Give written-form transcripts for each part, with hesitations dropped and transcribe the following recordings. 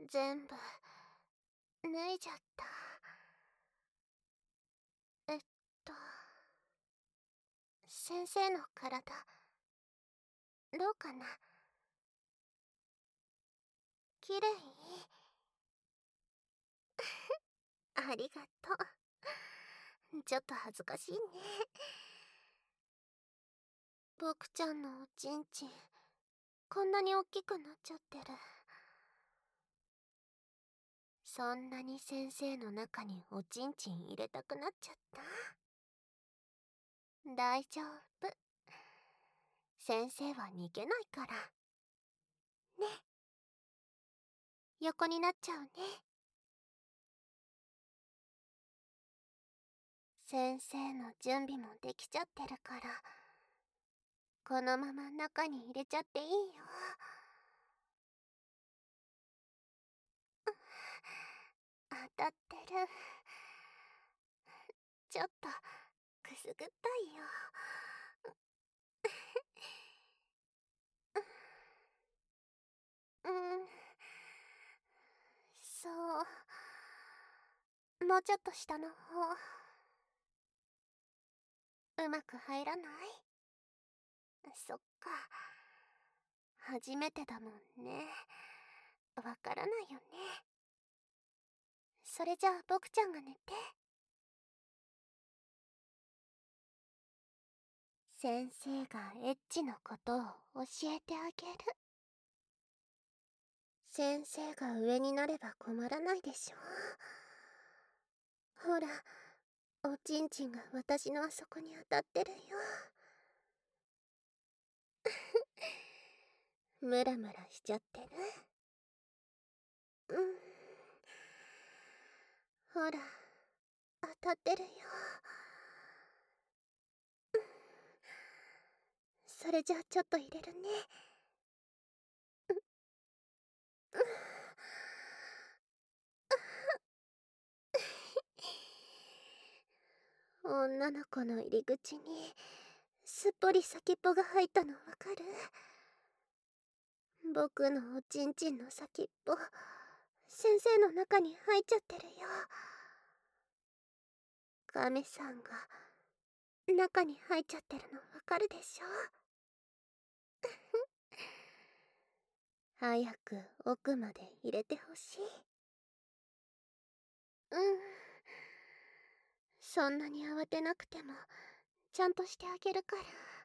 全部脱いじゃった。えっと先生の体どうかな？きれい？ありがとう。ちょっと恥ずかしいね。僕ちゃんのおちんちんこんなに大きくなっちゃってる。そんなに先生の中におちんちん入れたくなっちゃった？大丈夫、先生は逃げないからね。横になっちゃうね。先生の準備もできちゃってるから、このまま中に入れちゃっていいよ。当たってる。ちょっとくすぐったいよ。うん、そう、もうちょっと下の方。うまく入らない？そっか、初めてだもんね。わからないよね。それじゃあ僕ちゃんが寝て。先生がエッチのことを教えてあげる。先生が上になれば困らないでしょ。ほら、おちんちんが私のあそこに当たってるよ。ムラムラしちゃってる？うん、ほら、当たってるよ。それじゃあちょっと入れるね。女の子の入り口にすっぽり先っぽが入ったのわかる？僕のおちんちんの先っぽ、先生の中に入っちゃってるよ。カメさんが中に入っちゃってるのわかるでしょ？早く奥まで入れてほしい。うん、そんなに慌てなくてもちゃんとしてあげるから。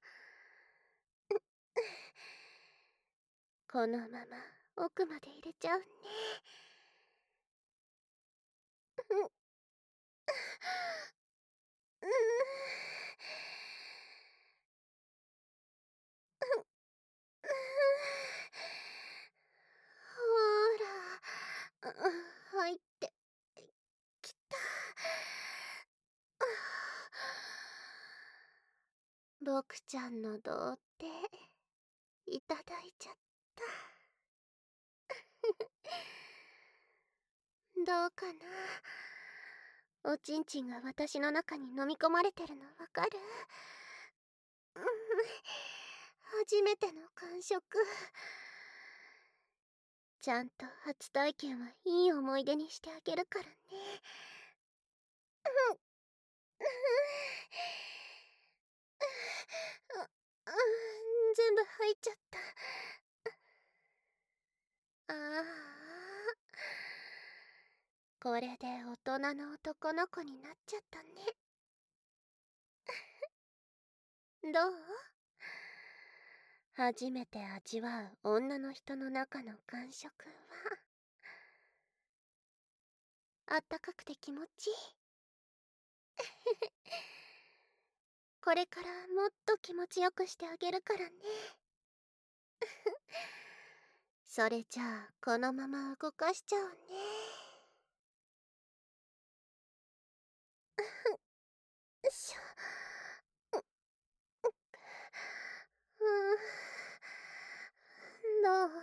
このまま奥まで入れちゃうね。うん、ほら、入ってきた。僕ちゃんの童貞いただいちゃった。どうかな？おちんちんが私の中に飲み込まれてるのわかる？うん、初めての感触。ちゃんと初体験はいい思い出にしてあげるからね。うん、全部入っちゃった。ああ、これで大人の男の子になっちゃったね。どう？初めて味わう女の人の中の感触はあったかくて気持ちいい。これからもっと気持ちよくしてあげるからね。それじゃあこのまま動かしちゃうね。よいしょ。どう？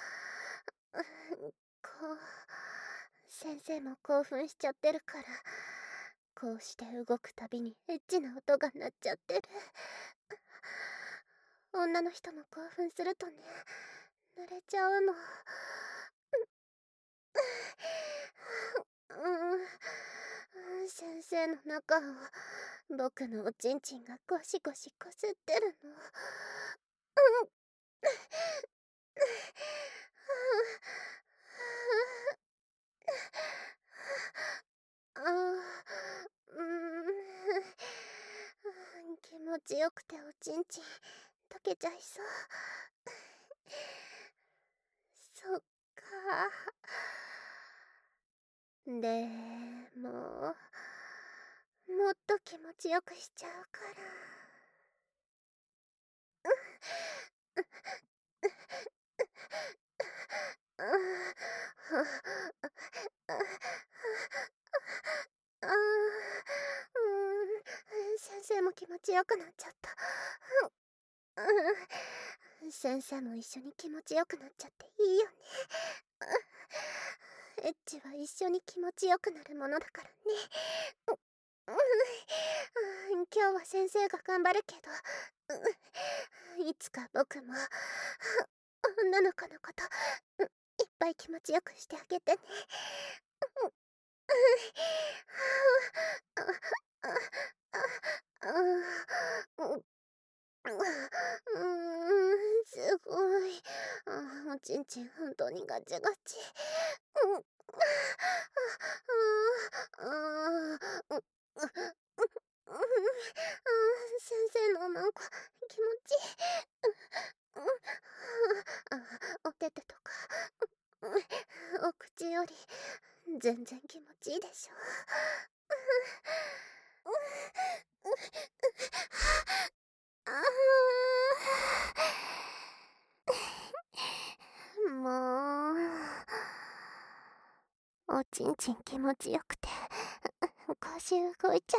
こう、先生も興奮しちゃってるから、こうして動くたびにエッチな音が鳴っちゃってる。女の人も興奮するとね、濡れちゃうの。 先生の中を僕のおちんちんがゴシゴシこすってるの。気持ちよくておちんちん溶けちゃいそう。そっか。でももっと気持ちよくしちゃうから。先生も気持ちよくなっちゃった。先生も一緒に気持ちよくなっちゃっていいよね。エッチは一緒に気持ちよくなるものだからね。今日は先生が頑張るけど、いつか僕も女の子のこといっぱい気持ちよくしてあげてね。すごい。おちんちん本当にガチガチ。先生のなんか気持ちいい。お手手とかお口より全然気持ちいいでしょ。もうおちんちん気持ちよくて腰動いちゃ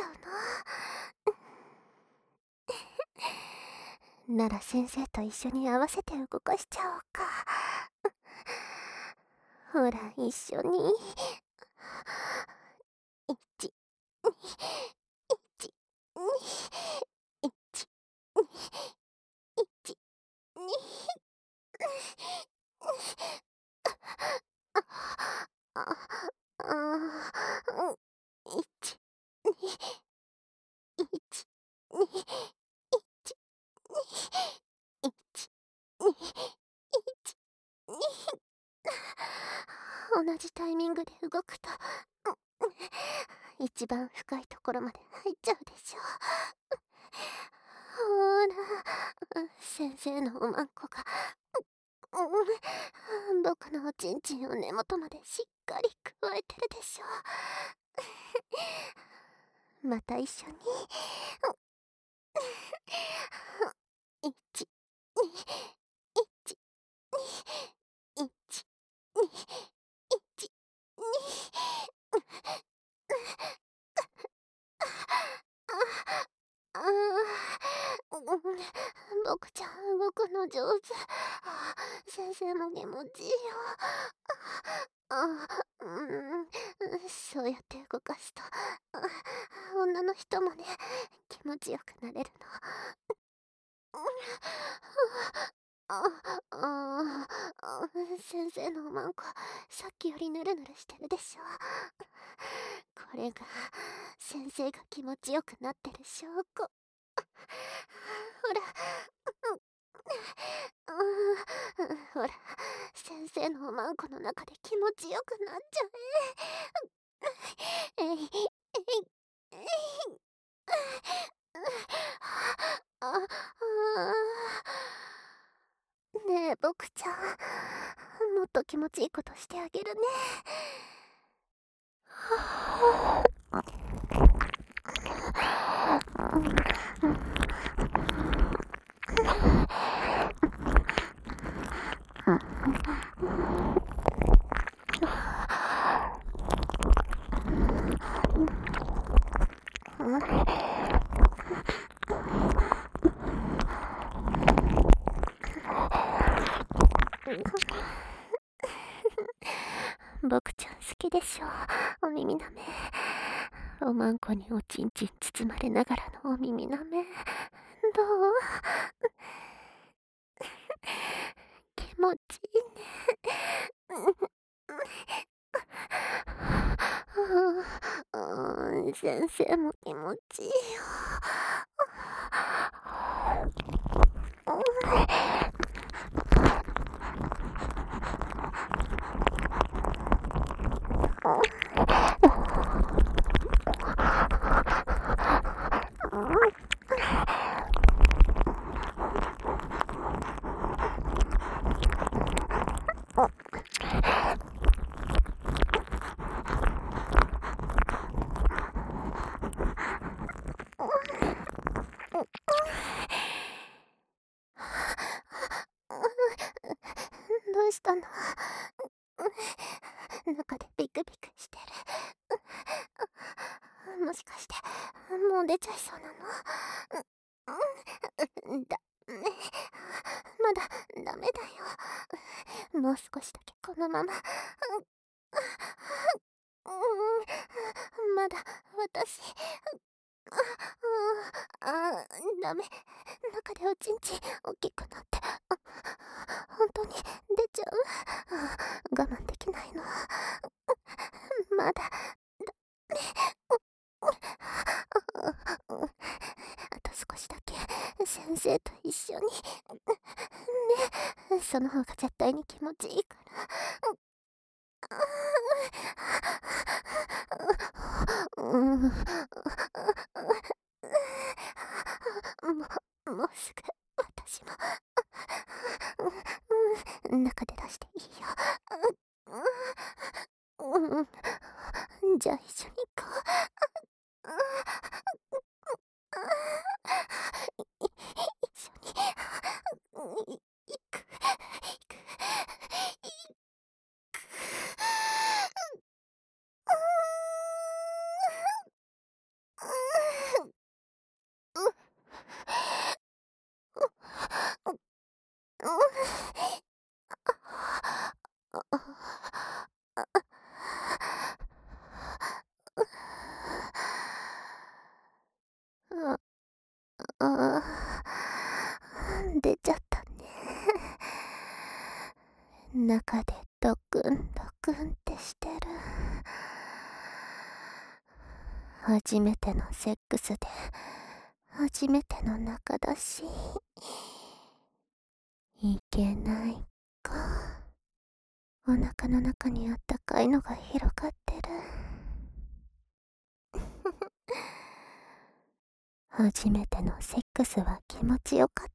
うの。なら先生と一緒に合わせて動かしちゃおうか。ほら一緒に。1、2、1、2、1、2、1、2、1、2、同じタイミングで動くと一番深いところまで入っちゃうでしょ。ほら先生のおまんこが僕のおちんちんを根元までしっかりくわえてるでしょ。また一緒に。1、2、1、2、1、2、1、僕ちゃん動くの上手。先生も気持ちいいよ。そうやって動かすと女の人もね気持ちよくなれるの。先生のおまんこさっきよりヌルヌルしてるでしょ。これが先生が気持ちよくなってる証拠。ほらほら先生のおまんこの中で気持ちよくなっちゃえ。えいえいえいあねえ僕ちゃんもっと気持ちいいことしてあげるね。僕ちゃん好きでしょお耳なめ。おまんこにおちんちん包まれながらのお耳なめどう？気持ちいいね。 先生も気持ちいいよ。どうしたの？中でビクビクしてる。もしかして、もう出ちゃいそうなの？まだダメだよ。もう少しだけこのまま。まだ私、ダメ。中でおちんちん大きくなって、本当に出ちゃう。我慢できないの。まだ、あと少しだけ先生と一緒に。ね、その方が絶対に気持ちいいから。もうすぐ私も中で出していいよ。じゃあ一緒に行こう。一緒に行く。出ちゃったね。中でドクンドクンってしてる。初めてのセックスで初めての中だし、いけないか。お腹の中にあったかいのが広がってる。初めてのセックスは気持ちよかっ